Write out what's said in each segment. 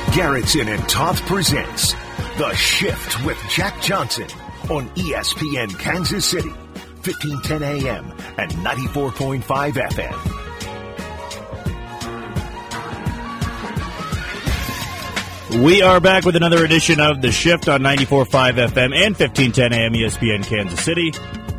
Garrettson and Toth presents The Shift with Jack Johnson on ESPN Kansas City, 1510 AM and 94.5 FM. We are back with another edition of The Shift on 94.5 FM and 1510 AM ESPN Kansas City.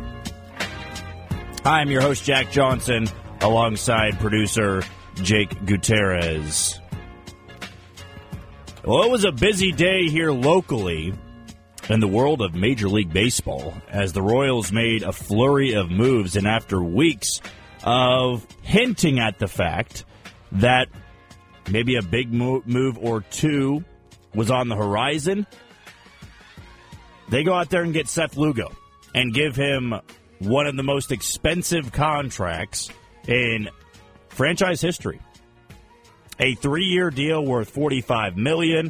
I'm your host, Jack Johnson, alongside producer Jake Gutierrez. Well, it was a busy day here locally in the world of Major League Baseball as the Royals made a flurry of moves, and after weeks of hinting at the fact that maybe a big move or two was on the horizon, they go out there and get Seth Lugo and give him one of the most expensive contracts in franchise history. A 3-year deal worth $45 million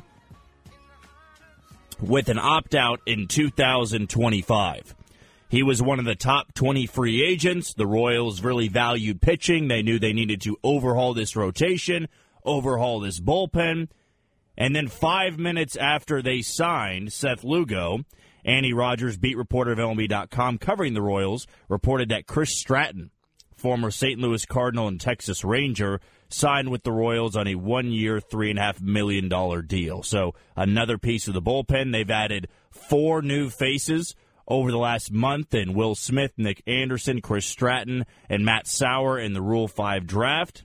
with an opt-out in 2025. He was one of the top 20 free agents. The Royals really valued pitching. They knew they needed to overhaul this rotation, overhaul this bullpen. And then 5 minutes after they signed Seth Lugo, Andy Rogers, beat reporter of MLB.com covering the Royals, reported that Chris Stratton, former St. Louis Cardinal and Texas Ranger, signed with the Royals on a 1-year, $3.5 million deal. So another piece of the bullpen. They've added 4 new faces over the last month in Will Smith, Nick Anderson, Chris Stratton, and Matt Sauer in the Rule 5 draft.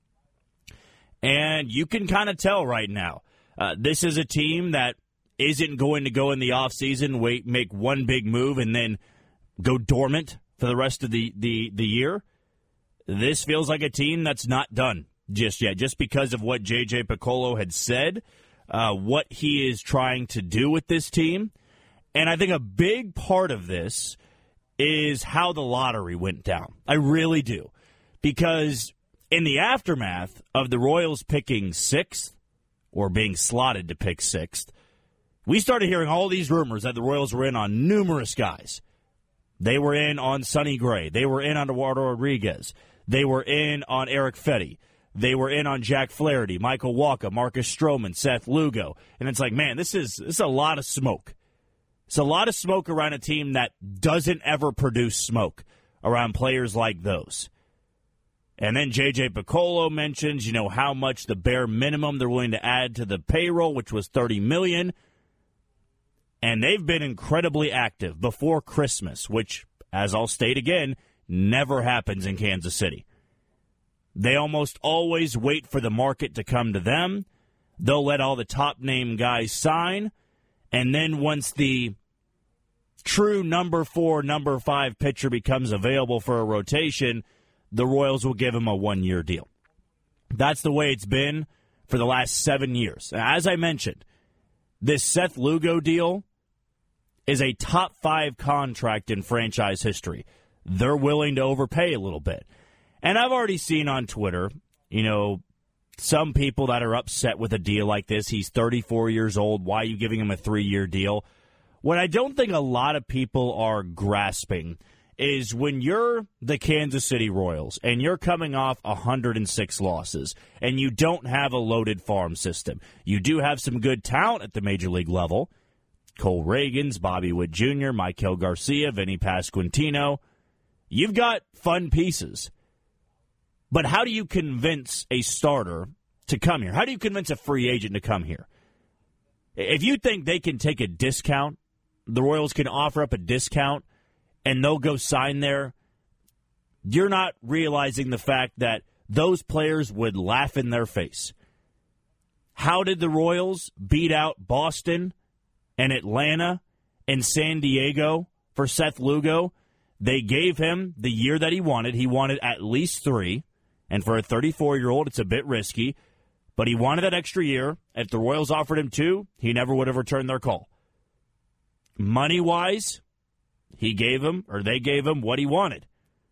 And you can kind of tell right now, this is a team that isn't going to go in the offseason, make one big move, and then go dormant for the rest of the year. This feels like a team that's not done just yet, just because of what J.J. Picollo had said, what he is trying to do with this team. And I think a big part of this is how the lottery went down. I really do. Because in the aftermath of the Royals picking 6th, or being slotted to pick 6th, we started hearing all these rumors that the Royals were in on numerous guys. They were in on Sonny Gray. They were in on Eduardo Rodriguez. They were in on Eric Fetty. They were in on Jack Flaherty, Michael Wacha, Marcus Stroman, Seth Lugo. And it's like, man, this is a lot of smoke. It's a lot of smoke around a team that doesn't ever produce smoke around players like those. And then J.J. Picollo mentions, how much the bare minimum they're willing to add to the payroll, which was $30 million. And they've been incredibly active before Christmas, which, as I'll state again, never happens in Kansas City. They almost always wait for the market to come to them. They'll let all the top-name guys sign. And then once the true number 4, number 5 pitcher becomes available for a rotation, the Royals will give him a 1-year deal. That's the way it's been for the last 7 years. As I mentioned, this Seth Lugo deal is a top 5 contract in franchise history. They're willing to overpay a little bit. And I've already seen on Twitter, some people that are upset with a deal like this. He's 34 years old. Why are you giving him a 3-year deal? What I don't think a lot of people are grasping is when you're the Kansas City Royals and you're coming off 106 losses and you don't have a loaded farm system. You do have some good talent at the major league level. Cole Reagans, Bobby Witt Jr., Maikel Garcia, Vinny Pasquantino. You've got fun pieces. But how do you convince a starter to come here? How do you convince a free agent to come here? If you think they can take a discount, the Royals can offer up a discount, and they'll go sign there, you're not realizing the fact that those players would laugh in their face. How did the Royals beat out Boston and Atlanta and San Diego for Seth Lugo? They gave him the year that he wanted. He wanted at least 3. And for a 34-year-old, it's a bit risky. But he wanted that extra year. If the Royals offered him 2, he never would have returned their call. Money-wise, they gave him what he wanted.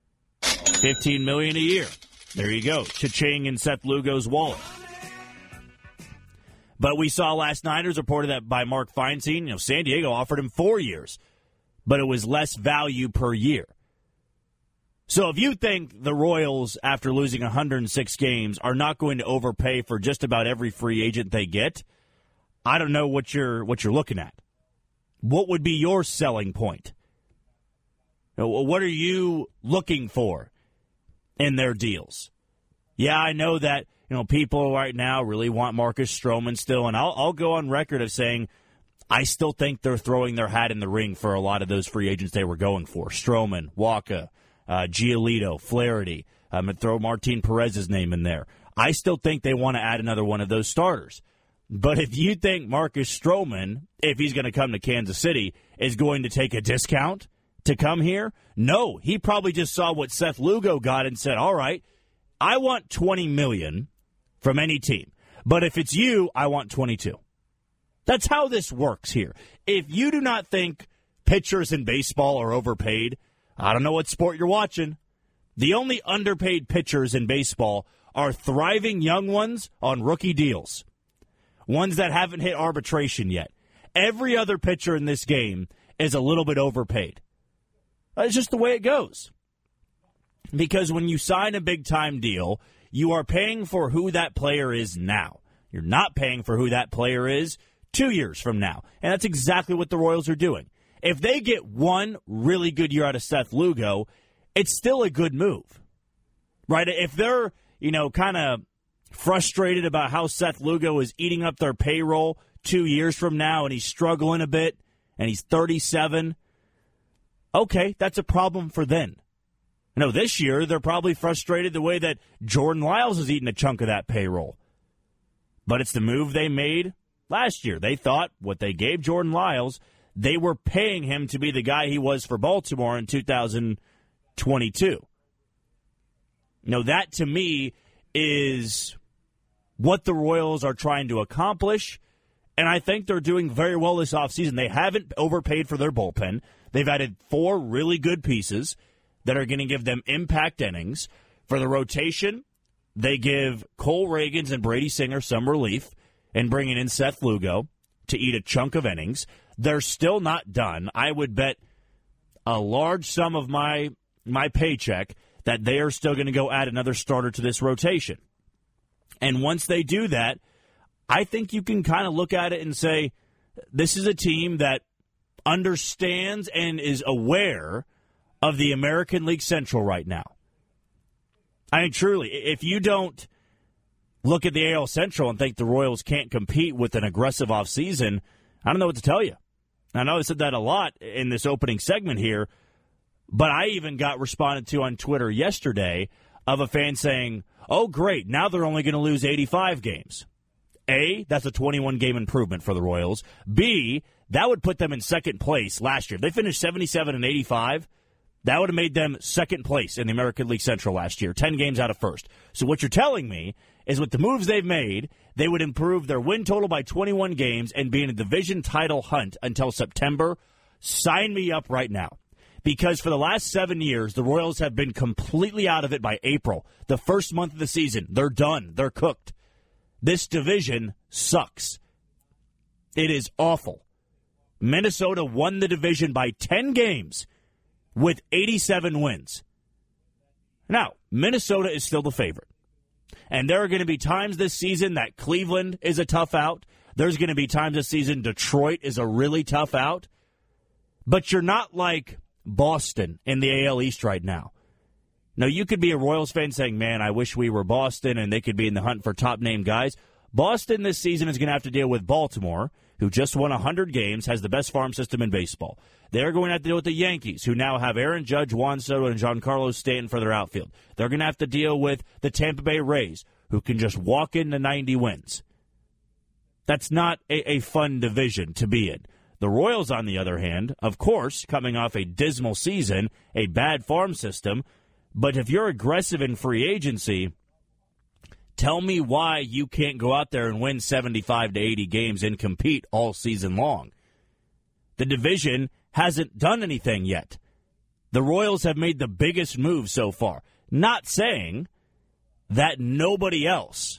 $15 million a year. There you go. Cha-ching in Seth Lugo's wallet. But we saw last night, it was reported that by Mark Feinstein, San Diego offered him 4 years, but it was less value per year. So if you think the Royals, after losing 106 games, are not going to overpay for just about every free agent they get, I don't know what you're looking at. What would be your selling point? What are you looking for in their deals? Yeah, I know that people right now really want Marcus Stroman still, and I'll go on record of saying I still think they're throwing their hat in the ring for a lot of those free agents they were going for. Stroman, Waka, Giolito, Flaherty. I'm going to throw Martin Perez's name in there. I still think they want to add another one of those starters. But if you think Marcus Stroman, if he's going to come to Kansas City, is going to take a discount to come here, no. He probably just saw what Seth Lugo got and said, all right, I want $20 million from any team. But if it's you, I want 22. That's how this works here. If you do not think pitchers in baseball are overpaid, I don't know what sport you're watching. The only underpaid pitchers in baseball are thriving young ones on rookie deals, ones that haven't hit arbitration yet. Every other pitcher in this game is a little bit overpaid. It's just the way it goes. Because when you sign a big-time deal, you are paying for who that player is now. You're not paying for who that player is 2 years from now. And that's exactly what the Royals are doing. If they get one really good year out of Seth Lugo, it's still a good move. Right? If they're, kind of frustrated about how Seth Lugo is eating up their payroll 2 years from now and he's struggling a bit and he's 37, okay, that's a problem for then. This year they're probably frustrated the way that Jordan Lyles is eating a chunk of that payroll. But it's the move they made last year. They thought what they gave Jordan Lyles, they were paying him to be the guy he was for Baltimore in 2022. That to me is what the Royals are trying to accomplish, and I think they're doing very well this offseason. They haven't overpaid for their bullpen. They've added 4 really good pieces that are going to give them impact innings. For the rotation, they give Cole Reagans and Brady Singer some relief and bringing in Seth Lugo to eat a chunk of innings. They're still not done. I would bet a large sum of my paycheck that they are still going to go add another starter to this rotation. And once they do that, I think you can kind of look at it and say, this is a team that understands and is aware of the American League Central right now. I mean, truly, if you don't look at the AL Central and think the Royals can't compete with an aggressive offseason, I don't know what to tell you. I know I said that a lot in this opening segment here, but I even got responded to on Twitter yesterday of a fan saying, oh, great, now they're only going to lose 85 games. A, that's a 21-game improvement for the Royals. B, that would put them in second place last year. If they finished 77 and 85, that would have made them second place in the American League Central last year, 10 games out of first. So what you're telling me is with the moves they've made, they would improve their win total by 21 games and be in a division title hunt until September. Sign me up right now. Because for the last 7 years, the Royals have been completely out of it by April. The first month of the season, they're done. They're cooked. This division sucks. It is awful. Minnesota won the division by 10 games with 87 wins. Now, Minnesota is still the favorite. And there are going to be times this season that Cleveland is a tough out. There's going to be times this season Detroit is a really tough out. But you're not like Boston in the AL East right now. Now, you could be a Royals fan saying, man, I wish we were Boston and they could be in the hunt for top-name guys. Boston this season is going to have to deal with Baltimore, who just won 100 games, has the best farm system in baseball. They're going to have to deal with the Yankees, who now have Aaron Judge, Juan Soto, and Giancarlo Stanton for their outfield. They're going to have to deal with the Tampa Bay Rays, who can just walk into 90 wins. That's not a fun division to be in. The Royals, on the other hand, of course, coming off a dismal season, a bad farm system, but if you're aggressive in free agency, tell me why you can't go out there and win 75 to 80 games and compete all season long. The division hasn't done anything yet. The Royals have made the biggest move so far. Not saying that nobody else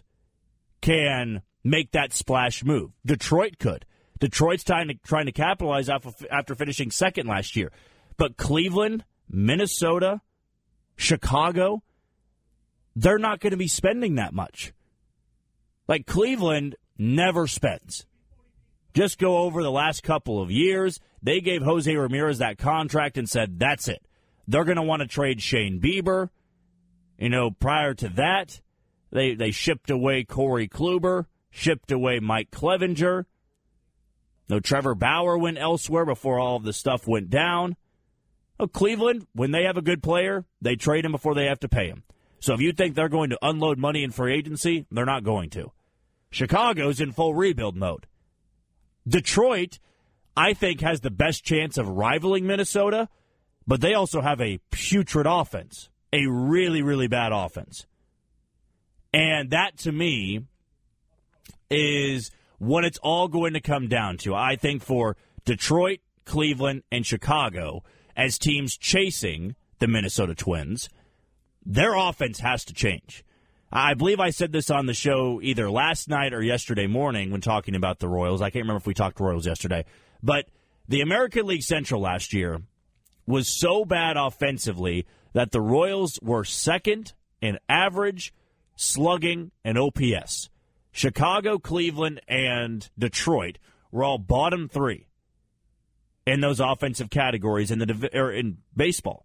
can make that splash move. Detroit could. Detroit's trying to capitalize after finishing second last year. But Cleveland, Minnesota, Chicago, they're not going to be spending that much. Like Cleveland never spends. Just go over the last couple of years. They gave Jose Ramirez that contract and said, that's it. They're going to want to trade Shane Bieber. Prior to that, they shipped away Corey Kluber, shipped away Mike Clevenger. Trevor Bauer went elsewhere before all of the stuff went down. Cleveland, when they have a good player, they trade him before they have to pay him. So if you think they're going to unload money in free agency, they're not going to. Chicago's in full rebuild mode. Detroit, I think, has the best chance of rivaling Minnesota, but they also have a putrid offense, a really, really bad offense. And that, to me, is what it's all going to come down to. I think for Detroit, Cleveland, and Chicago, as teams chasing the Minnesota Twins, their offense has to change. I believe I said this on the show either last night or yesterday morning when talking about the Royals. I can't remember if we talked Royals yesterday. But the American League Central last year was so bad offensively that the Royals were second in average, slugging, and OPS. Chicago, Cleveland, and Detroit were all bottom three in those offensive categories in baseball.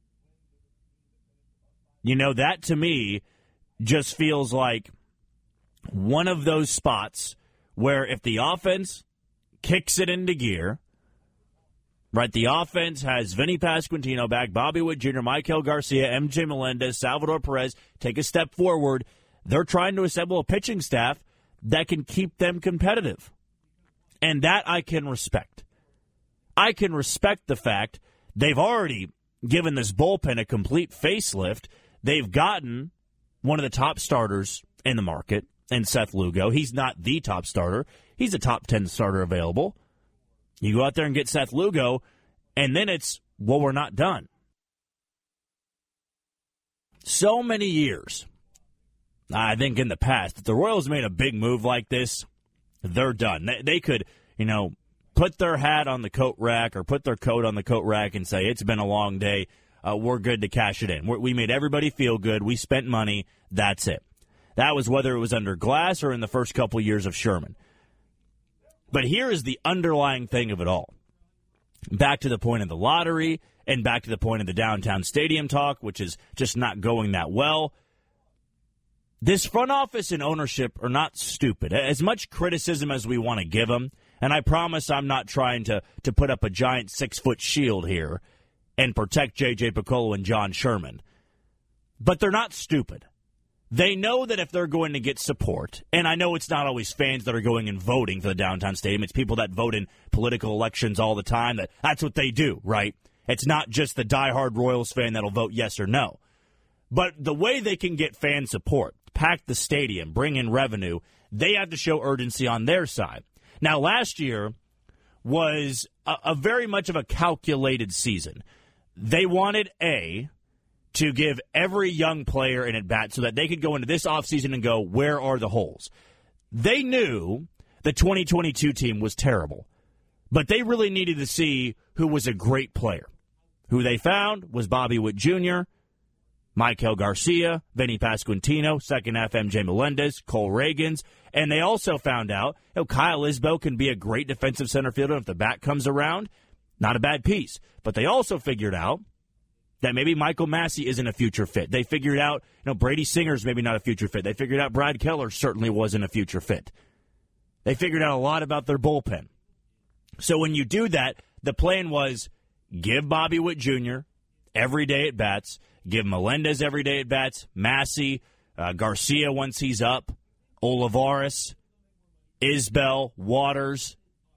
That to me just feels like one of those spots where if the offense kicks it into gear, right, the offense has Vinny Pasquantino back, Bobby Witt Jr., Maikel Garcia, MJ Melendez, Salvador Perez take a step forward. They're trying to assemble a pitching staff that can keep them competitive. And that I can respect. I can respect the fact they've already given this bullpen a complete facelift. They've gotten one of the top starters in the market, in Seth Lugo. He's not the top starter. He's a top 10 starter available. You go out there and get Seth Lugo, and then it's, well, we're not done. So many years, I think in the past, if the Royals made a big move like this, they're done. They could, put their hat on the coat rack or put their coat on the coat rack and say, it's been a long day. We're good to cash it in. We made everybody feel good. We spent money. That's it. That was whether it was under Glass or in the first couple years of Sherman. But here is the underlying thing of it all. Back to the point of the lottery and back to the point of the downtown stadium talk, which is just not going that well. This front office and ownership are not stupid. As much criticism as we want to give them, and I promise I'm not trying to put up a giant 6-foot shield here and protect J.J. Picollo and John Sherman. But they're not stupid. They know that if they're going to get support, and I know it's not always fans that are going and voting for the downtown stadium. It's people that vote in political elections all the time. That's what they do, right? It's not just the diehard Royals fan that'll vote yes or no. But the way they can get fan support, pack the stadium, bring in revenue, they have to show urgency on their side. Now, last year was a very much of a calculated season. They wanted, to give every young player an at-bat so that they could go into this offseason and go, where are the holes? They knew the 2022 team was terrible, but they really needed to see who was a great player. Who they found was Bobby Witt Jr., Maikel Garcia, Vinny Pasquantino, second half MJ Melendez, Cole Reagans, and they also found out Kyle Isbell can be a great defensive center fielder if the bat comes around. Not a bad piece. But they also figured out that maybe Michael Massey isn't a future fit. They figured out, Brady Singer's maybe not a future fit. They figured out Brad Keller certainly wasn't a future fit. They figured out a lot about their bullpen. So when you do that, the plan was give Bobby Witt Jr. every day at bats, give Melendez every day at bats, Massey, Garcia once he's up, Olivares, Isbell, Waters,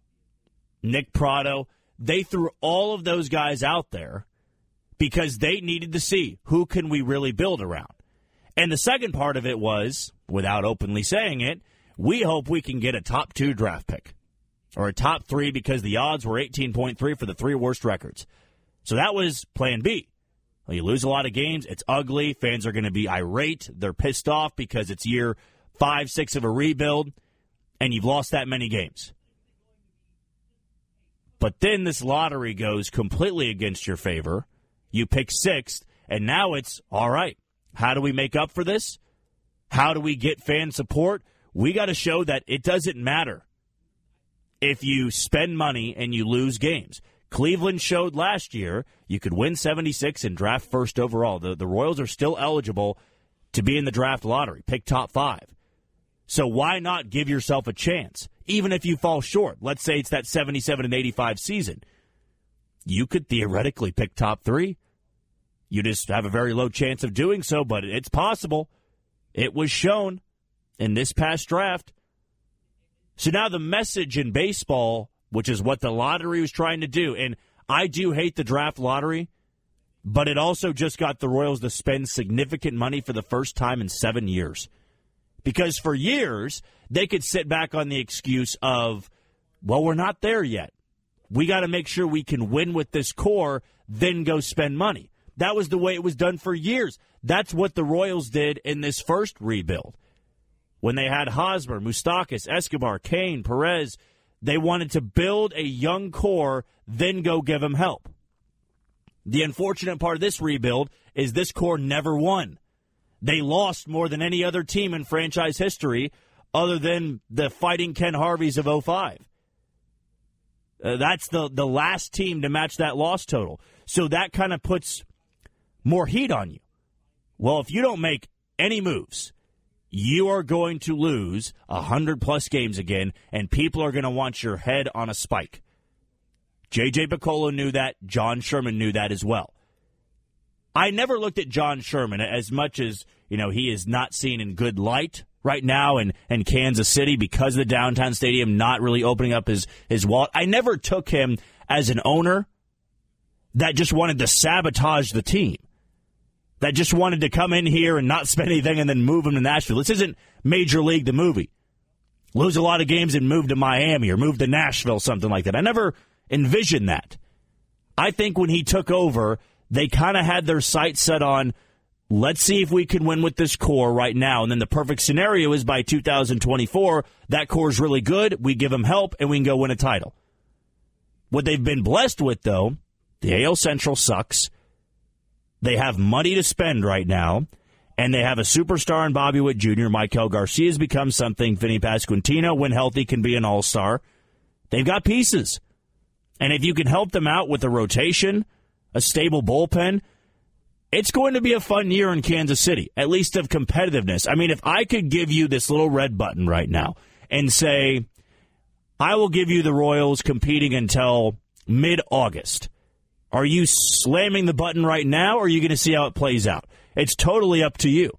Nick Prado. They threw all of those guys out there because they needed to see who can we really build around. And the second part of it was, without openly saying it, we hope we can get a top 2 draft pick or a top 3 because the odds were 18.3 for the 3 worst records. So that was plan B. Well, you lose a lot of games. It's ugly. Fans are going to be irate. They're pissed off because it's year 5, 6 of a rebuild, and you've lost that many games. But then this lottery goes completely against your favor. You pick 6th, and now it's, all right, how do we make up for this? How do we get fan support? We got to show that it doesn't matter if you spend money and you lose games. Cleveland showed last year you could win 76 and draft first overall. The Royals are still eligible to be in the draft lottery, pick top 5. So why not give yourself a chance, even if you fall short? Let's say it's that 77 and 85 season. You could theoretically pick top 3. You just have a very low chance of doing so, but it's possible. It was shown in this past draft. So now the message in baseball, which is what the lottery was trying to do, and I do hate the draft lottery, but it also just got the Royals to spend significant money for the first time in 7 years. Because for years, they could sit back on the excuse of, well, we're not there yet. We got to make sure we can win with this core, then go spend money. That was the way it was done for years. That's what the Royals did in this first rebuild. When they had Hosmer, Moustakas, Escobar, Kane, Perez, they wanted to build a young core, then go give them help. The unfortunate part of this rebuild is this core never won. They lost more than any other team in franchise history other than the Fighting Ken Harveys of 05. That's the last team to match that loss total. So that kind of puts more heat on you. Well, if you don't make any moves, you are going to lose 100-plus games again, and people are going to want your head on a spike. J.J. Picollo knew that. John Sherman knew that as well. I never looked at John Sherman as much as, he is not seen in good light right now in Kansas City because of the downtown stadium not really opening up his wallet. I never took him as an owner that just wanted to sabotage the team, that just wanted to come in here and not spend anything and then move him to Nashville. This isn't Major League, the movie. Lose a lot of games and move to Miami or move to Nashville, something like that. I never envisioned that. I think when he took over, they kind of had their sights set on, let's see if we can win with this core right now. And then the perfect scenario is by 2024, that core is really good, we give them help, and we can go win a title. What they've been blessed with, though, the AL Central sucks. They have money to spend right now, and they have a superstar in Bobby Witt Jr. Maikel Garcia has become something. Vinny Pasquantino, when healthy, can be an all-star. They've got pieces. And if you can help them out with a rotation, a stable bullpen, it's going to be a fun year in Kansas City, at least of competitiveness. I mean, if I could give you this little red button right now and say, I will give you the Royals competing until mid-August, are you slamming the button right now, or are you going to see how it plays out? It's totally up to you.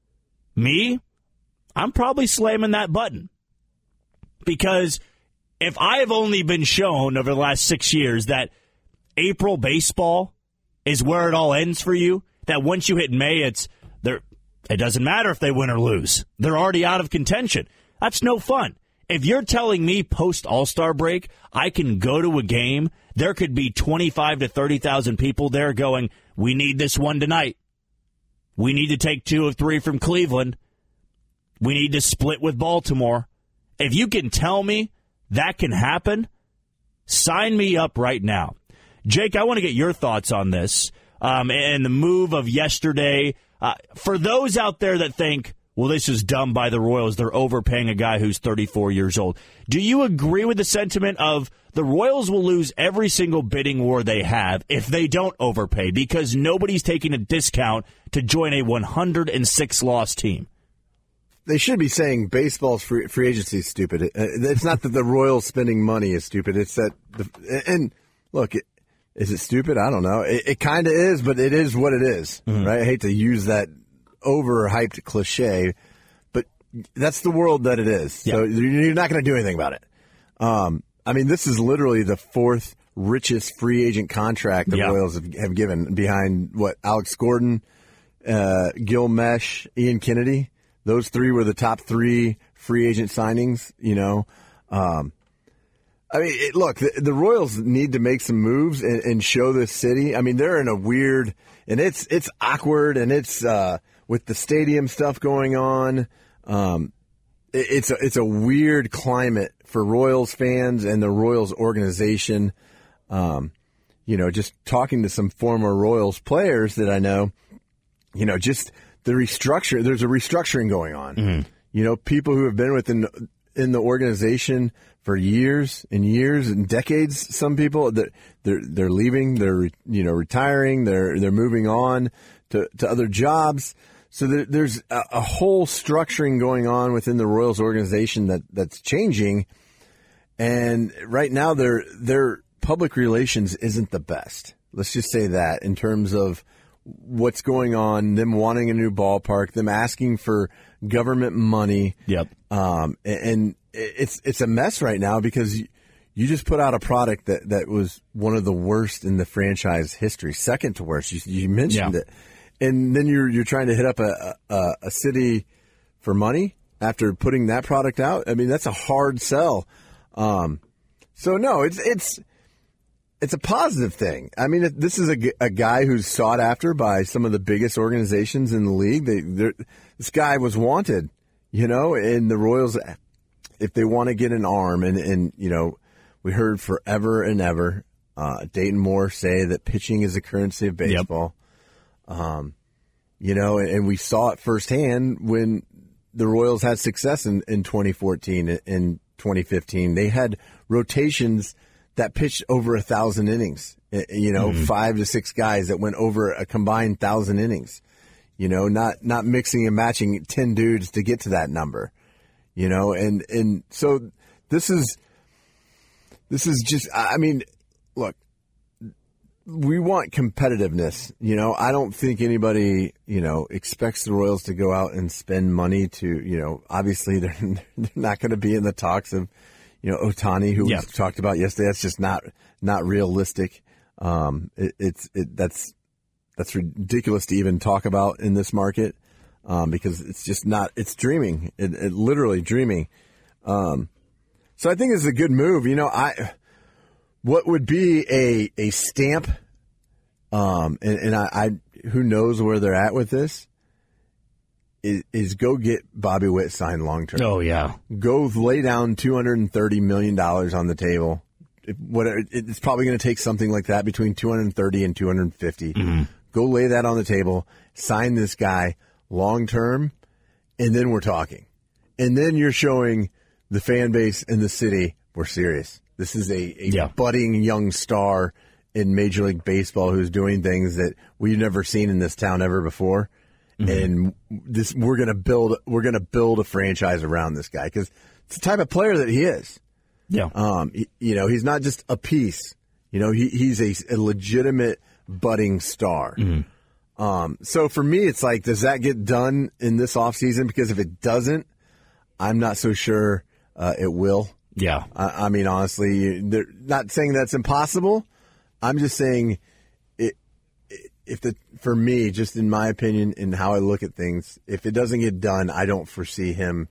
Me, I'm probably slamming that button. Because if I have only been shown over the last 6 years that April baseball is where it all ends for you, that once you hit May, it doesn't matter if they win or lose. They're already out of contention. That's no fun. If you're telling me post-All-Star break, I can go to a game, there could be 25 to 30,000 people there going, we need this one tonight. We need to take 2 of 3 from Cleveland. We need to split with Baltimore. If you can tell me that can happen, sign me up right now. Jake, I want to get your thoughts on this and the move of yesterday. For those out there that think, well, this is dumb by the Royals, they're overpaying a guy who's 34 years old. Do you agree with the sentiment of the Royals will lose every single bidding war they have if they don't overpay because nobody's taking a discount to join a 106-loss team? They should be saying baseball's free agency is stupid. It's not that the Royals spending money is stupid. It's that, and look, is it stupid? I don't know. It kind of is, but it is what it is, right? I hate to use that overhyped cliche, but that's the world that it is. Yep. So you're not going to do anything about it. I mean, this is literally the 4th richest free agent contract the Royals have given, behind Alex Gordon, Gil Mesh, Ian Kennedy. Those 3 were the top 3 free agent signings. I mean, look, the Royals need to make some moves and show this city. I mean, they're in a weird, and it's awkward, and it's with the stadium stuff going on. It's a weird climate for Royals fans and the Royals organization. Just talking to some former Royals players that I know, just the restructure. There's a restructuring going on. Mm-hmm. People who have been in the organization for years and years and decades. Some people that they're leaving, they're retiring, they're moving on to other jobs. So there's a whole structuring going on within the Royals organization that's changing. And right now their public relations isn't the best. Let's just say that in terms of what's going on, them wanting a new ballpark, them asking for government money. Yep. And it's a mess right now because you just put out a product that was one of the worst in the franchise history, second to worst. You mentioned it. And then you're trying to hit up a city for money after putting that product out. I mean, that's a hard sell. So no, it's a positive thing. I mean, this is a guy who's sought after by some of the biggest organizations in the league. This guy was wanted, and the Royals, if they want to get an arm, and we heard forever and ever Dayton Moore say that pitching is the currency of baseball. Yep. And we saw it firsthand when the Royals had success in 2014 and 2015. They had rotations that pitched over 1,000 innings, 5 to 6 guys that went over a combined 1,000 innings, not mixing and matching 10 dudes to get to that number, and so this is just, I mean, look, we want competitiveness. I don't think anybody, expects the Royals to go out and spend money to, obviously they're not going to be in the talks of, Ohtani, who we talked about yesterday. That's just not realistic. That's ridiculous to even talk about in this market, because it's just not. It's dreaming. It literally dreaming. So I think it's a good move. What would be a stamp, and I who knows where they're at with this, is go get Bobby Witt signed long term. Oh yeah, go lay down $230 million on the table. It's probably going to take something like that, between 230 and 250. Mm-hmm. Go lay that on the table. Sign this guy long term, and then we're talking. And then you're showing the fan base and the city we're serious. This is a budding young star in Major League Baseball who's doing things that we've never seen in this town ever before. Mm-hmm. And we're going to build a franchise around this guy because it's the type of player that he is. Yeah. He's not just a piece. He's a legitimate budding star. Mm-hmm. So for me, it's like, does that get done in this offseason? Because if it doesn't, I'm not so sure it will. Yeah. I mean, honestly, they're not saying that's impossible. I'm just saying for me, just in my opinion and how I look at things, if it doesn't get done, I don't foresee him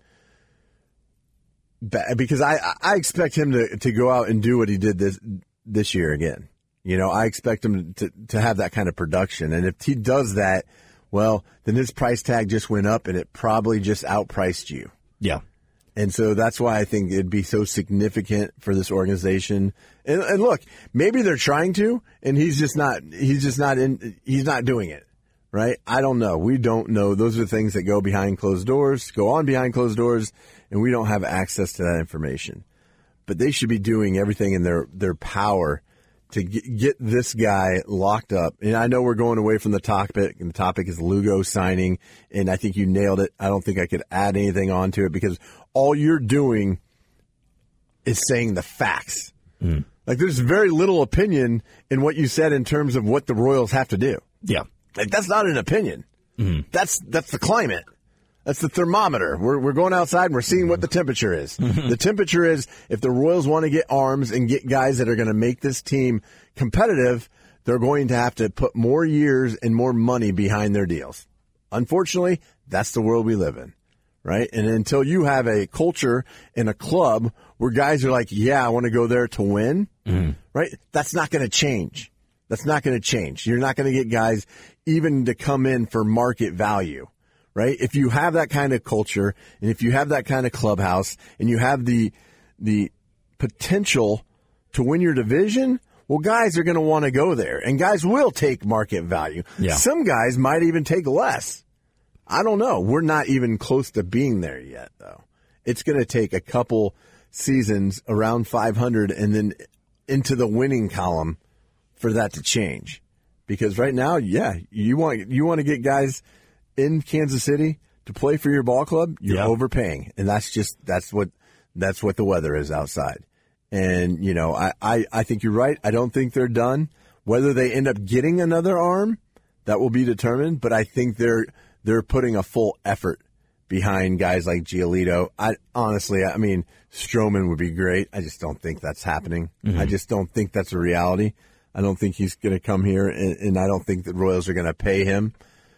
because I expect him to go out and do what he did this year again. I expect him to have that kind of production. And if he does that, well, then his price tag just went up and it probably just outpriced you. Yeah. And so that's why I think it'd be so significant for this organization. And look, maybe they're trying to, and he's not doing it, right? I don't know. We don't know. Those are things that go on behind closed doors, and we don't have access to that information. But they should be doing everything in their power to get this guy locked up. And I know we're going away from the topic, and the topic is Lugo signing, and I think you nailed it. I don't think I could add anything onto it because all you're doing is saying the facts. Mm. Like, there's very little opinion in what you said in terms of what the Royals have to do. Yeah. Like, that's not an opinion. Mm-hmm. That's the climate. That's the thermometer. We're going outside and we're seeing what the temperature is. Mm-hmm. The temperature is, if the Royals want to get arms and get guys that are going to make this team competitive, they're going to have to put more years and more money behind their deals. Unfortunately, that's the world we live in. Right? And until you have a culture in a club where guys are like, yeah, I want to go there to win, right? That's not going to change. That's not going to change. You're not going to get guys even to come in for market value, right? If you have that kind of culture and if you have that kind of clubhouse and you have the potential to win your division, well, guys are going to want to go there, and guys will take market value. Yeah. Some guys might even take less. I don't know. We're not even close to being there yet, though. it's going to take a couple seasons around 500 and then into the winning column for that to change. Because right now, yeah, you want to get guys in Kansas City to play for your ball club, you're overpaying. And that's what the weather is outside. And, you know, I think you're right. I don't think they're done. Whether they end up getting another arm, that will be determined. But I think they're putting a full effort behind guys like Giolito. Honestly, Stroman would be great. I just don't think that's happening. Mm-hmm. I just don't think that's a reality. I don't think he's going to come here, and I don't think the Royals are going to pay him.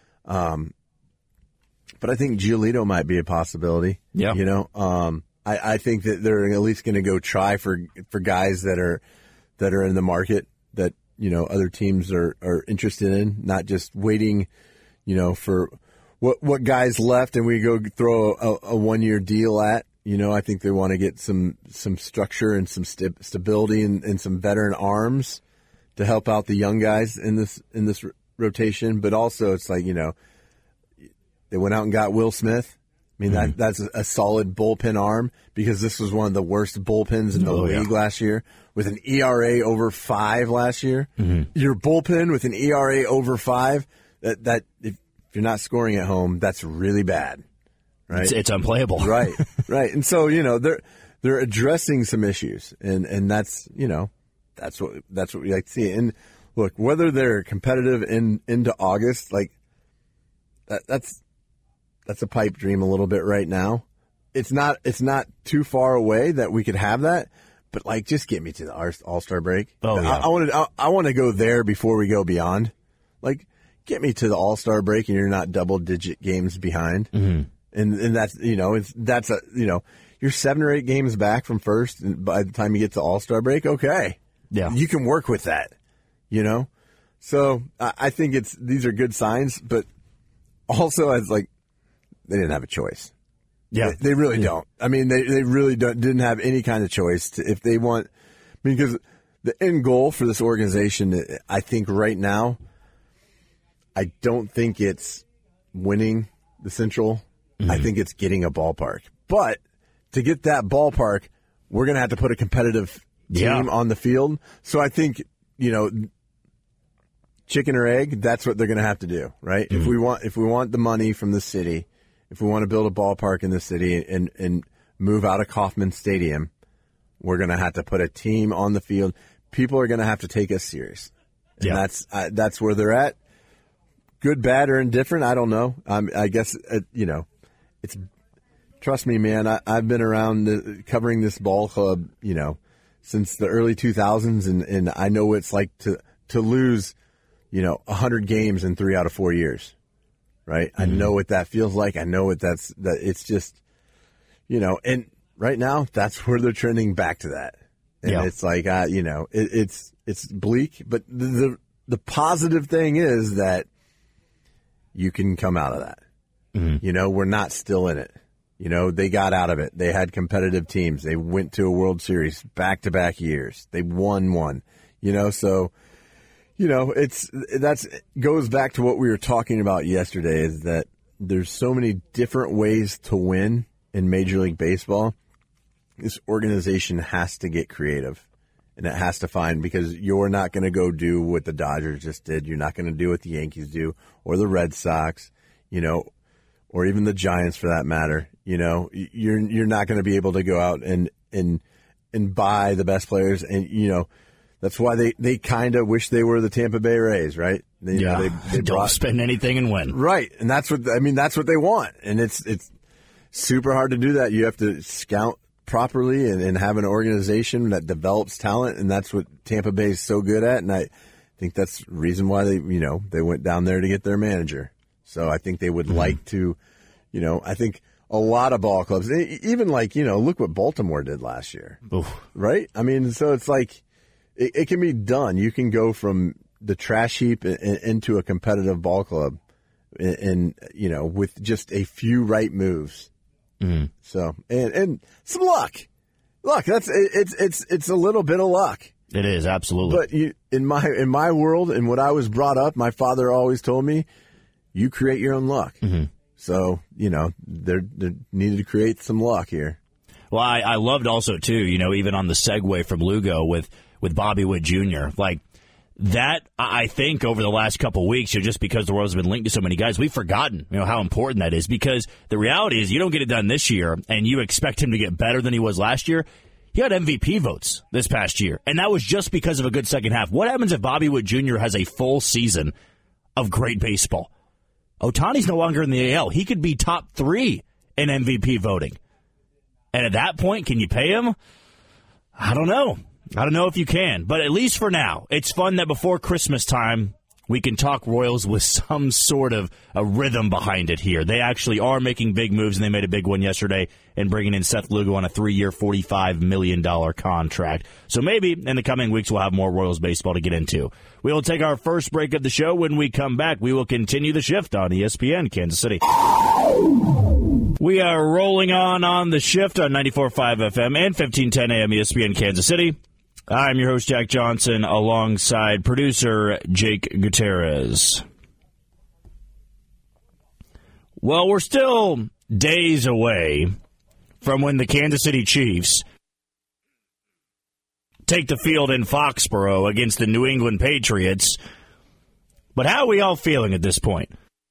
But I think Giolito might be a possibility. Yeah. You know, I think that they're at least going to go try for guys that are in the market that, you know, other teams are interested in, not just waiting, you know, for what guys left and we go throw a 1-year deal at. You know, I think they want to get some structure and some stability and some veteran arms to help out the young guys in this rotation. But also, it's like, you know, they went out and got Will Smith. I mean, that's a solid bullpen arm because this was one of the worst bullpens in the league last year with an ERA over 5 last year. Mm-hmm. Your bullpen with an ERA over 5, that if you're not scoring at home, that's really bad. Right? It's unplayable. Right. And so, you know, they're addressing some issues, and that's, you know, that's what we like to see. And look, whether they're competitive into August, like that's a pipe dream a little bit right now. It's not too far away that we could have that, but like just get me to the All-Star break. Oh yeah. I want to go there before we go beyond. Like get me to the All-Star break and you're not double-digit games behind. Mm-hmm. And that's, you know, you're 7 or 8 games back from first, and by the time you get to All-Star break, okay. Yeah. You can work with that, you know? So I think these are good signs, but also as like they didn't have a choice. Yeah. They really don't. I mean, they really didn't have any kind of choice if they want, because the end goal for this organization, I think right now, I don't think it's winning the Central. Mm-hmm. I think it's getting a ballpark. But to get that ballpark, we're going to have to put a competitive team on the field. So I think, you know, chicken or egg, that's what they're going to have to do, right? Mm-hmm. If we want the money from the city, if we want to build a ballpark in the city and move out of Kauffman Stadium, we're going to have to put a team on the field. People are going to have to take us serious. And that's where they're at. Good, bad, or indifferent, I don't know. I guess, you know, it's, trust me, man, I've been around covering this ball club, you know, since the early 2000s, and I know what it's like to lose, you know, 100 games in 3 out of 4 years, right? Mm-hmm. I know what that feels like. I know that it's just, you know, and right now that's where they're trending back to that. And it's like, you know, it's bleak, but the positive thing is that you can come out of that. Mm-hmm. You know, we're not still in it. You know, they got out of it. They had competitive teams. They went to a World Series back-to-back years. They won one. You know, so, you know, goes back to what we were talking about yesterday, is that there's so many different ways to win in Major League Baseball. This organization has to get creative, and it has to find, because you're not going to go do what the Dodgers just did. You're not going to do what the Yankees do, or the Red Sox, you know, or even the Giants for that matter. You know, you're not going to be able to go out and buy the best players, and you know that's why they kind of wish they were the Tampa Bay Rays, right? They don't spend anything and win, right? And that's what they want, and it's super hard to do that. You have to scout properly and have an organization that develops talent, and that's what Tampa Bay is so good at. And I think that's the reason why they went down there to get their manager. So I think they would like to, you know, I think a lot of ball clubs, even like, you know, look what Baltimore did last year. Oof. Right? I mean, so it's like it can be done. You can go from the trash heap into a competitive ball club and you know, with just a few right moves. Mm-hmm. So, and some luck. Look, it's a little bit of luck. It is, absolutely. But in my world and what I was brought up, my father always told me, you create your own luck. Mm-hmm. So, you know, they needed to create some luck here. Well, I loved also, too, even on the segue from Lugo with Bobby Witt Jr., like, that, I think, over the last couple of weeks, just because the Royals have been linked to so many guys, we've forgotten, how important that is. Because the reality is, you don't get it done this year, and you expect him to get better than he was last year. He had MVP votes this past year, and that was just because of a good second half. What happens if Bobby Witt Jr. has a full season of great baseball? Ohtani's no longer in the AL. He could be top 3 in MVP voting. And at that point, can you pay him? I don't know. I don't know if you can, but at least for now, it's fun that before Christmas time, we can talk Royals with some sort of a rhythm behind it here. They actually are making big moves, and they made a big one yesterday in bringing in Seth Lugo on a 3-year, $45 million contract. So maybe in the coming weeks, we'll have more Royals baseball to get into. We will take our first break of the show. When we come back, we will continue the shift on ESPN Kansas City. We are rolling on the shift on 94.5 FM and 1510 AM ESPN Kansas City. I'm your host, Jack Johnson, alongside producer Jake Gutierrez. Well, we're still days away from when the Kansas City Chiefs take the field in Foxborough against the New England Patriots. But how are we all feeling at this point?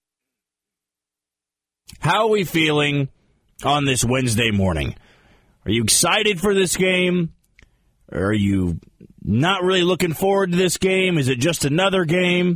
How are we feeling on this Wednesday morning? Are you excited for this game? Are you not really looking forward to this game? Is it just another game?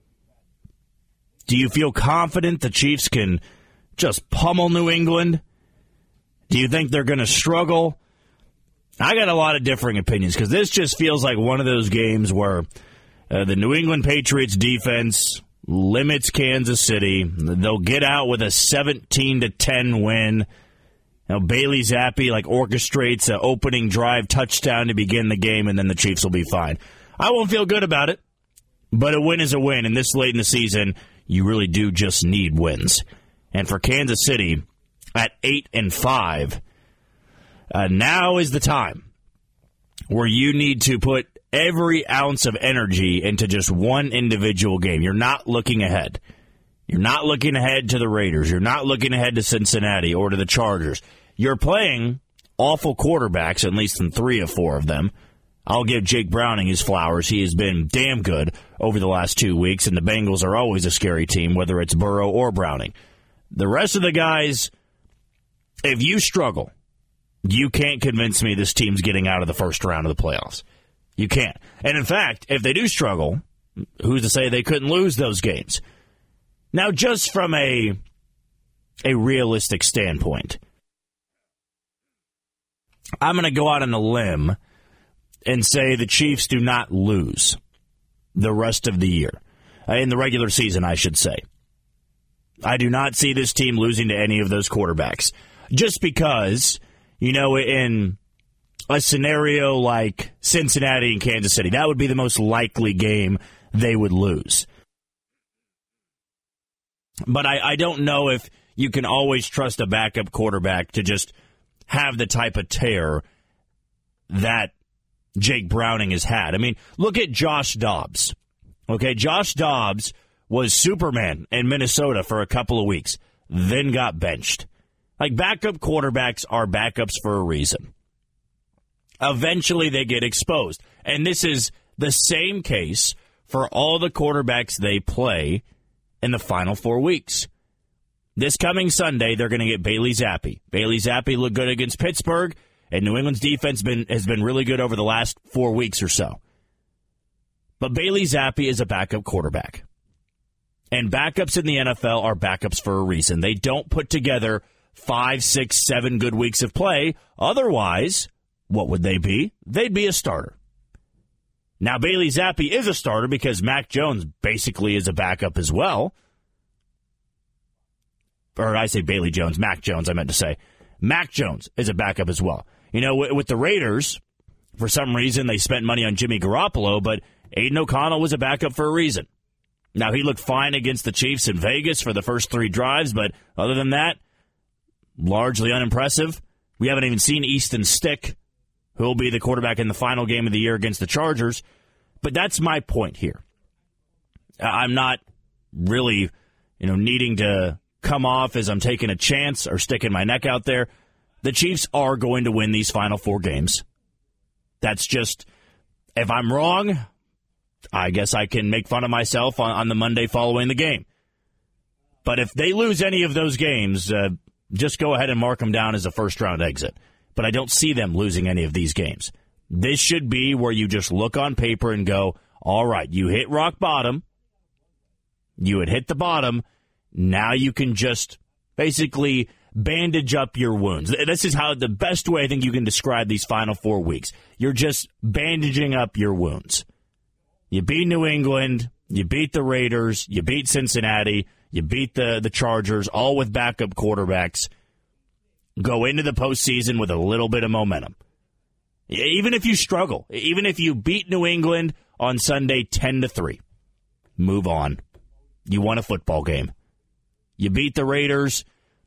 Do you feel confident the Chiefs can just pummel New England? Do you think they're going to struggle? I got a lot of differing opinions because this just feels like one of those games where the New England Patriots defense limits Kansas City. They'll get out with a 17-10 win. Bailey Zappi orchestrates an opening drive touchdown to begin the game, and then the Chiefs will be fine. I won't feel good about it, but a win is a win, and this late in the season, you really do just need wins. And for Kansas City, at 8-5, now is the time where you need to put every ounce of energy into just one individual game. You're not looking ahead. You're not looking ahead to the Raiders. You're not looking ahead to Cincinnati or to the Chargers. You're playing awful quarterbacks, at least in 3 of 4 of them. I'll give Jake Browning his flowers. He has been damn good over the last 2 weeks, and the Bengals are always a scary team, whether it's Burrow or Browning. The rest of the guys, if you struggle, you can't convince me this team's getting out of the first round of the playoffs. You can't. And in fact, if they do struggle, who's to say they couldn't lose those games? Now, just from a realistic standpoint, I'm going to go out on a limb and say the Chiefs do not lose the rest of the year. In the regular season, I should say. I do not see this team losing to any of those quarterbacks. Just because, in a scenario like Cincinnati and Kansas City, that would be the most likely game they would lose. But I don't know if you can always trust a backup quarterback to just have the type of tear that Jake Browning has had. I mean, look at Josh Dobbs. Okay, Josh Dobbs was Superman in Minnesota for a couple of weeks, then got benched. Backup quarterbacks are backups for a reason. Eventually they get exposed. And this is the same case for all the quarterbacks they play in the final 4 weeks. This coming Sunday, they're going to get Bailey Zappi. Bailey Zappi looked good against Pittsburgh, and New England's defense has been really good over the last 4 weeks or so. But Bailey Zappi is a backup quarterback. And backups in the NFL are backups for a reason. They don't put together 5, 6, 7 good weeks of play. Otherwise, what would they be? They'd be a starter. Now, Bailey Zappi is a starter because Mac Jones basically is a backup as well. Or I say Bailey Jones, Mac Jones, I meant to say. Mac Jones is a backup as well. With the Raiders, for some reason, they spent money on Jimmy Garoppolo, but Aiden O'Connell was a backup for a reason. Now, he looked fine against the Chiefs in Vegas for the first 3 drives, but other than that, largely unimpressive. We haven't even seen Easton Stick, who will be the quarterback in the final game of the year against the Chargers. But that's my point here. I'm not really, needing to come off as I'm taking a chance or sticking my neck out there. the Chiefs are going to win these final 4 games. That's just, if I'm wrong, I guess I can make fun of myself on the Monday following the game. But if they lose any of those games, just go ahead and mark them down as a first-round exit. But I don't see them losing any of these games. This should be where you just look on paper and go, all right, you hit rock bottom. You had hit the bottom. Now you can just basically bandage up your wounds. This is how the best way I think you can describe these final 4 weeks. You're just bandaging up your wounds. You beat New England, you beat the Raiders, you beat Cincinnati, you beat the Chargers, all with backup quarterbacks. Go into the postseason with a little bit of momentum. Even if you struggle, even if you beat New England on Sunday 10-3, move on. You won a football game. You beat the Raiders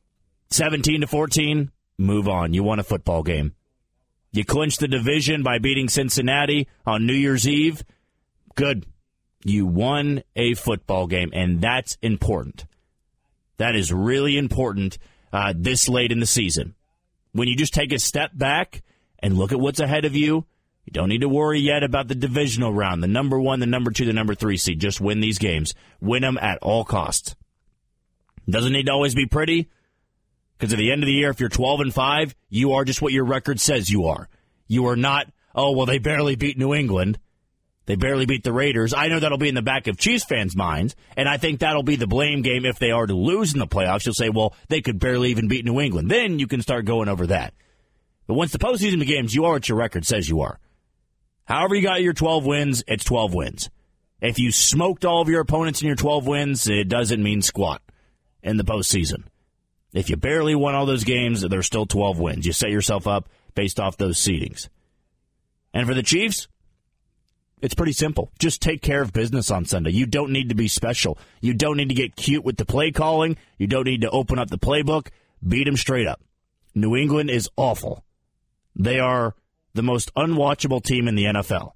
17-14, move on. You won a football game. You clinched the division by beating Cincinnati on New Year's Eve. Good. You won a football game, and that's important. That is really important this late in the season. When you just take a step back and look at what's ahead of you, you don't need to worry yet about the divisional round, the number 1, the number 2, the number 3 seed. Just win these games. Win them at all costs. Doesn't need to always be pretty, because at the end of the year, if you're 12-5, you are just what your record says you are. You are not, oh, well, they barely beat New England. They barely beat the Raiders. I know that'll be in the back of Chiefs fans' minds, and I think that'll be the blame game if they are to lose in the playoffs. You'll say, well, they could barely even beat New England. Then you can start going over that. But once the postseason begins, you are what your record says you are. However you got your 12 wins, it's 12 wins. If you smoked all of your opponents in your 12 wins, it doesn't mean squat in the postseason. If you barely won all those games, there's still 12 wins. You set yourself up based off those seedings. And for the Chiefs, it's pretty simple. Just take care of business on Sunday. You don't need to be special. You don't need to get cute with the play calling. You don't need to open up the playbook. Beat them straight up. New England is awful. They are the most unwatchable team in the NFL.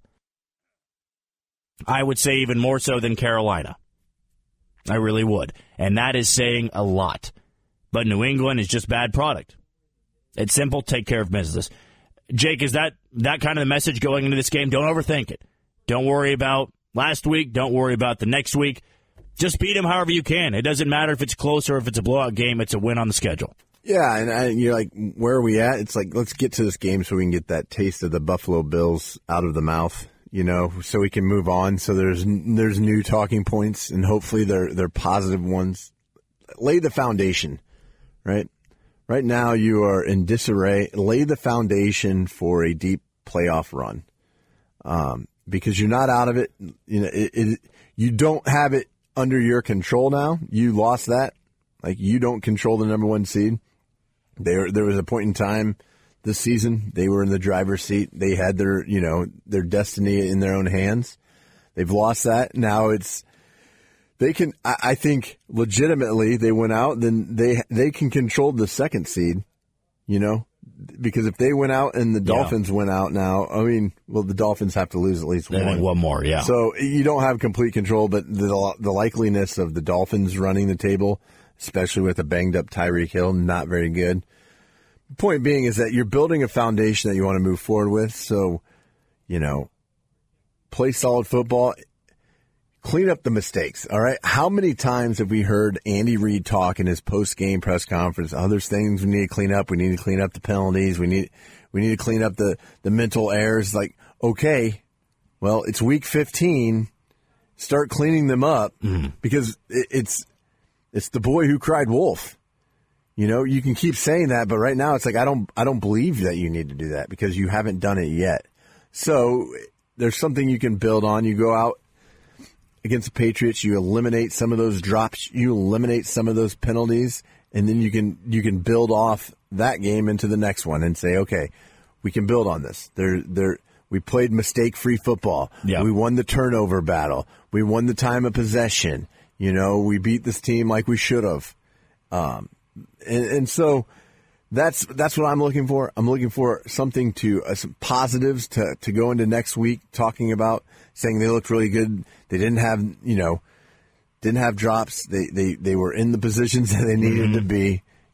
I would say even more so than Carolina. I really would. And that is saying a lot. But New England is just bad product. It's simple. Take care of business. Jake, is that kind of the message going into this game? Don't overthink it. Don't worry about last week. Don't worry about the next week. Just beat them however you can. It doesn't matter if it's close or if it's a blowout game. It's a win on the schedule. Yeah, and you're like, where are we at? It's like, let's get to this game so we can get that taste of the Buffalo Bills out of the mouth, so we can move on. So there's new talking points, and hopefully they're positive ones. Lay the foundation, right? Right now you are in disarray. Lay the foundation for a deep playoff run, because you're not out of it. You don't have it under your control now. You lost that. Like, you don't control the number 1 seed. There was a point in time this season they were in the driver's seat. They had their destiny in their own hands. They've lost that. Now they can. I think legitimately they went out. Then they can control the 2nd seed. Because if they went out and the Dolphins went out now, the Dolphins have to lose at least one more. Yeah. So you don't have complete control, but the likeliness of the Dolphins running the table, especially with a banged-up Tyreek Hill, not very good. The point being is that you're building a foundation that you want to move forward with. So, play solid football. Clean up the mistakes, all right? How many times have we heard Andy Reid talk in his post-game press conference, there's things we need to clean up. We need to clean up the penalties. We need to clean up the mental errors. Like, okay, well, it's week 15. Start cleaning them up because it's the boy who cried wolf. You can keep saying that, but right now it's like I don't believe that you need to do that because you haven't done it yet. So there's something you can build on. You go out against the Patriots, you eliminate some of those drops, you eliminate some of those penalties, and then you can build off that game into the next one and say, okay, we can build on this. We played mistake-free football. Yep. We won the turnover battle. We won the time of possession. We beat this team like we should have. And so that's what I'm looking for. I'm looking for something some positives to go into next week talking about, saying they looked really good. They didn't have drops. They were in the positions that they needed to be.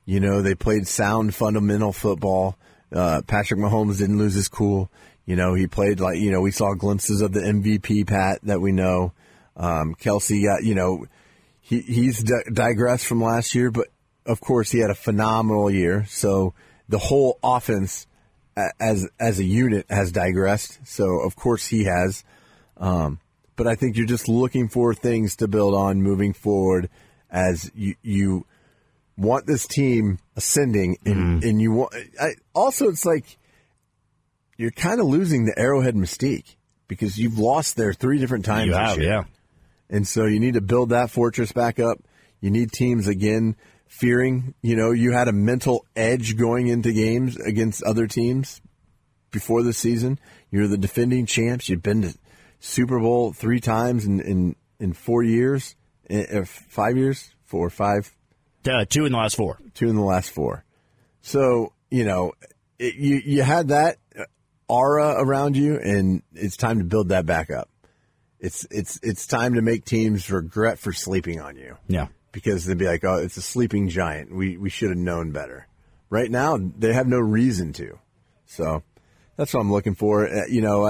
You know, they played sound fundamental football. Patrick Mahomes didn't lose his cool. You know, he played like, you know, we saw glimpses of the MVP Pat that we know. Kelsey got, you know, he's digressed from last year, but of course he had a phenomenal year. So the whole offense as a unit has digressed. So of course he has. But I think you're just looking for things to build on moving forward as you want this team ascending, and you want. Also, it's like you're kind of losing the Arrowhead mystique because you've lost there 3 different times. You have, yeah. And so you need to build that fortress back up. You need teams again fearing. You know, you had a mental edge going into games against other teams before the season. You're the defending champs. You've been to Super Bowl 3 times in 4 years, 5 years, 4 or 5. 2 in the last 4. 2 in the last 4. So, you know, you had that aura around you, and it's time to build that back up. It's time to make teams regret for sleeping on you. Yeah. Because they'd be like, oh, it's a sleeping giant. We should have known better. Right now, they have no reason to. So that's what I'm looking for. You know,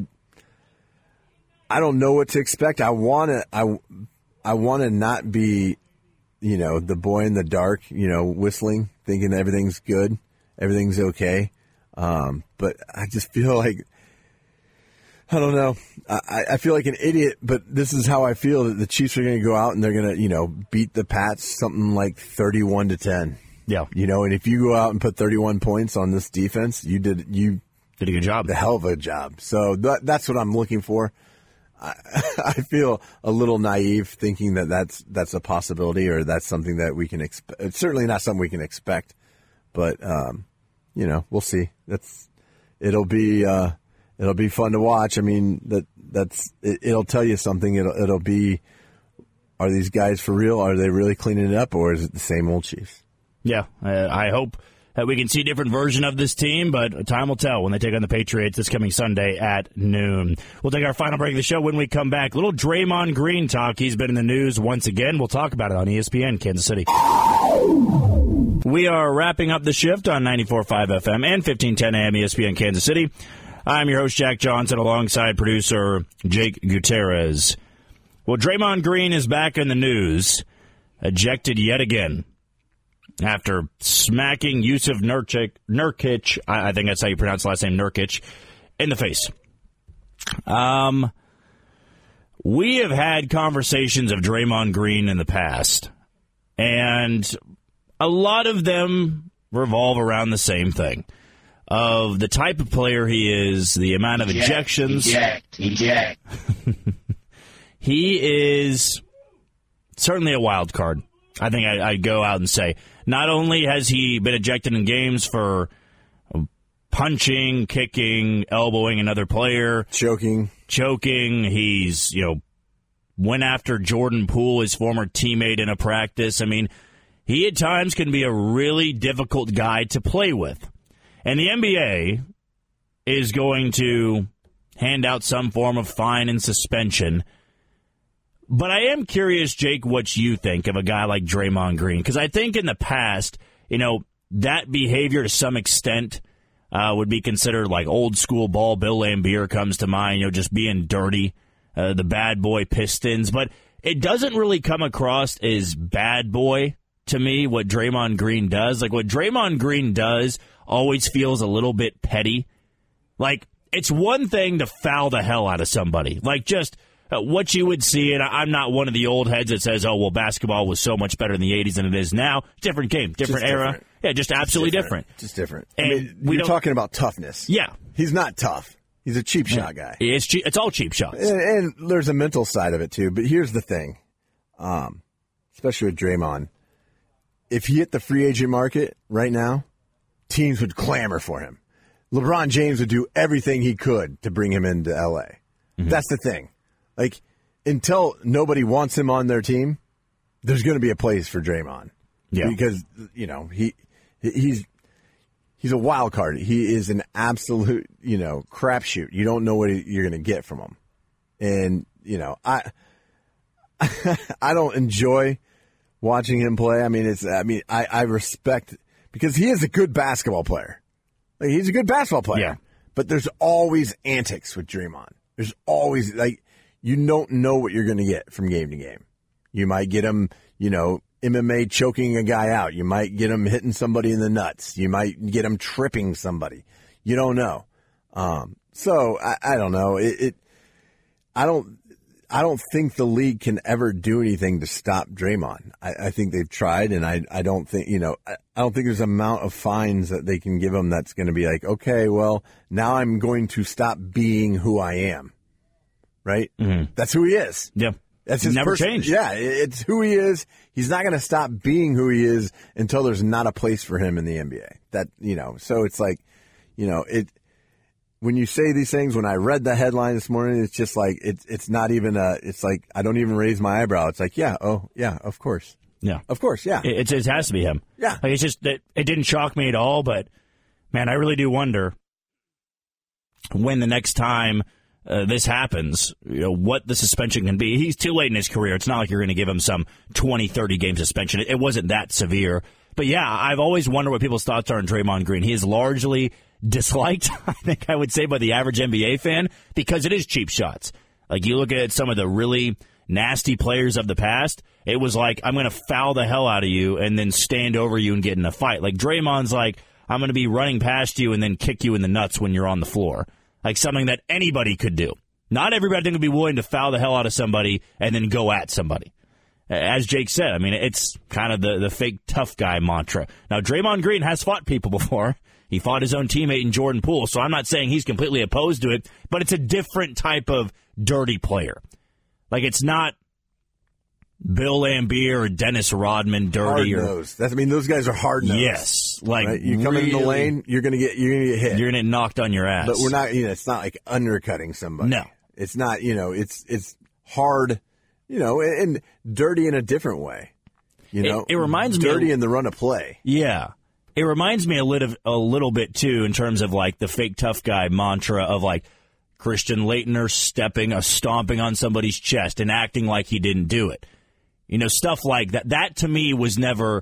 I don't know what to expect. I want to not be, you know, the boy in the dark, you know, whistling, thinking everything's good, everything's okay. But I just feel like, I don't know. I feel like an idiot, but this is how I feel, that the Chiefs are going to go out and they're going to, you know, beat the Pats something like 31-10. Yeah. You know, and if you go out and put 31 points on this defense, you did a good job. The hell of a job. So that's what I'm looking for. I feel a little naive thinking that that's a possibility, or that's something that we can expect. It's certainly not something we can expect, but you know, we'll see. It'll be fun to watch. I mean, it'll tell you something. It'll be, are these guys for real? Are they really cleaning it up, or is it the same old Chiefs? Yeah, I hope that we can see a different version of this team, but time will tell when they take on the Patriots this coming Sunday at noon. We'll take our final break of the show. When we come back, little Draymond Green talk. He's been in the news once again. We'll talk about it on ESPN Kansas City. We are wrapping up the shift on 94.5 FM and 1510 AM ESPN Kansas City. I'm your host, Jack Johnson, alongside producer Jake Gutierrez. Well, Draymond Green is back in the news, ejected yet again after smacking Yusuf Nurkic, I think that's how you pronounce the last name, Nurkic, in the face. We have had conversations of Draymond Green in the past, and a lot of them revolve around the same thing, of the type of player he is, the amount of ejections. Eject. He is certainly a wild card. I think I'd go out and say, not only has he been ejected in games for punching, kicking, elbowing another player, choking, he's, you know, went after Jordan Poole, his former teammate, in a practice. I mean, he at times can be a really difficult guy to play with. And the NBA is going to hand out some form of fine and suspension. But I am curious, Jake, what you think of a guy like Draymond Green. Because I think in the past, you know, that behavior to some extent would be considered like old school ball. Bill Laimbeer comes to mind, you know, just being dirty, the bad boy Pistons. But it doesn't really come across as bad boy to me, what Draymond Green does. Like, what Draymond Green does always feels a little bit petty. Like, it's one thing to foul the hell out of somebody. Like, just what you would see, and I'm not one of the old heads that says, oh, well, basketball was so much better in the 80s than it is now. Different game, different era. Different. Yeah, just absolutely different. Just different. And I mean, you're talking about toughness. Yeah. He's not tough. He's a cheap shot guy. It's all cheap shots. And there's a mental side of it, too. But here's the thing, especially with Draymond. If he hit the free agent market right now, teams would clamor for him. LeBron James would do everything he could to bring him into L.A. Mm-hmm. That's the thing. Like, until nobody wants him on their team, there's going to be a place for Draymond. Yeah. Because, you know, he's a wild card. He is an absolute, you know, crapshoot. You don't know what you're going to get from him. And, you know, I don't enjoy watching him play. I mean, I respect, because he is a good basketball player. Like, he's a good basketball player. Yeah. But there's always antics with Draymond. There's always, like, you don't know what you're going to get from game to game. You might get him, MMA choking a guy out. You might get him hitting somebody in the nuts. You might get him tripping somebody. You don't know. So I don't know. I don't think the league can ever do anything to stop Draymond. I think they've tried, and I don't think, I don't think there's an amount of fines that they can give him that's going to be like, okay, well, now I'm going to stop being who I am. Right? Mm-hmm. That's who he is. Yeah. That's his never changed. Yeah, it's who he is. He's not going to stop being who he is until there's not a place for him in the NBA. That, so it's like, when you say these things, when I read the headline this morning, it's just like, it's not even it's like, I don't even raise my eyebrow. It's like, yeah, of course. Yeah. Of course, yeah. It has to be him. Yeah. Like, it's just that it didn't shock me at all, but, man, I really do wonder when the next time this happens, what the suspension can be. He's too late in his career. It's not like you're going to give him some 20, 30-game suspension. It wasn't that severe. But, yeah, I've always wondered what people's thoughts are on Draymond Green. He is largely disliked, I think I would say, by the average NBA fan because it is cheap shots. Like, you look at some of the really nasty players of the past, it was like, I'm going to foul the hell out of you and then stand over you and get in a fight. Like, Draymond's like, I'm going to be running past you and then kick you in the nuts when you're on the floor. Like something that anybody could do. Not everybody would be willing to foul the hell out of somebody and then go at somebody. As Jake said, I mean, it's kind of the fake tough guy mantra. Now, Draymond Green has fought people before. He fought his own teammate in Jordan Poole, so I'm not saying he's completely opposed to it, but it's a different type of dirty player. Like, it's not Bill Laimbeer or Dennis Rodman dirty. Hard-nosed. Those guys are hard-nosed. Yes. Like, right? You come in the lane, you're gonna get hit. You're going to get knocked on your ass. But we're not, it's not like undercutting somebody. No. It's not, it's hard, and dirty in a different way. It reminds me dirty in the run of play. Yeah. It reminds me a little bit, too, in terms of, like, the fake tough guy mantra of, like, Christian Laettner stomping on somebody's chest and acting like he didn't do it. Stuff like that. That, to me, was never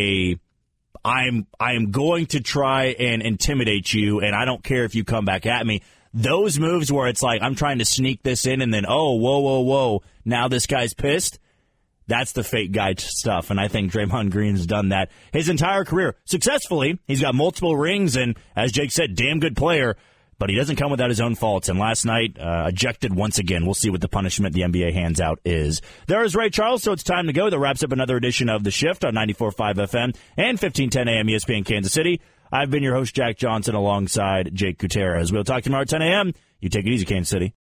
I am going to try and intimidate you, and I don't care if you come back at me. Those moves where it's like, I'm trying to sneak this in, and then, oh, whoa, now this guy's pissed. That's the fake guy stuff, and I think Draymond Green's done that his entire career successfully. He's got multiple rings, and as Jake said, damn good player, but he doesn't come without his own faults. And last night, ejected once again. We'll see what the punishment the NBA hands out is. There is Ray Charles, so it's time to go. That wraps up another edition of The Shift on 94.5 FM and 1510 AM ESPN Kansas City. I've been your host, Jack Johnson, alongside Jake Gutierrez. We'll talk tomorrow at 10 a.m. You take it easy, Kansas City.